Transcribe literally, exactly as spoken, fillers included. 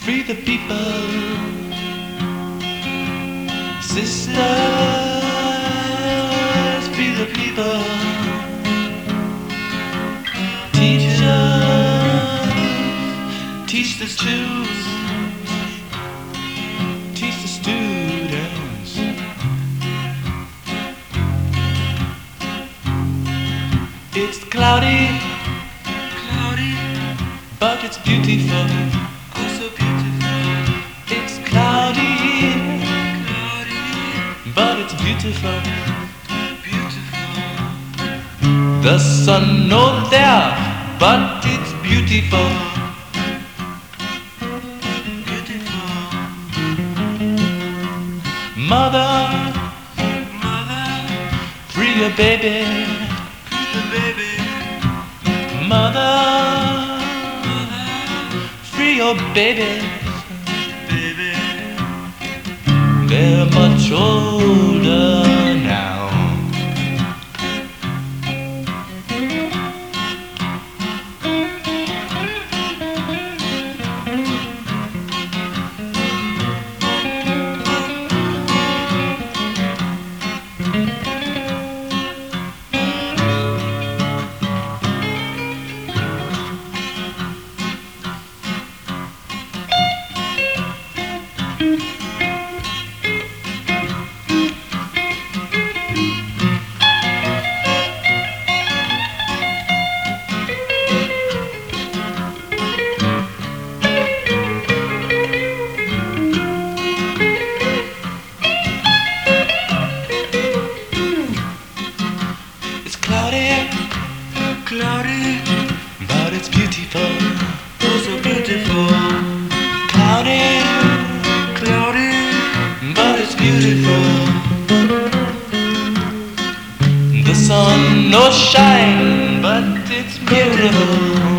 Free the people, sisters, free the people. Teachers, teach the students, teach the students. It's cloudy, cloudy, but it's beautiful. But it's beautiful, beautiful. The sun not there, but it's beautiful, beautiful. Mother, mother, free your baby, free your baby. Mother, mother, free your baby. They're much older now. Cloudy, but it's beautiful, oh so beautiful. Cloudy, cloudy, but it's beautiful. The sun no shine, but it's beautiful.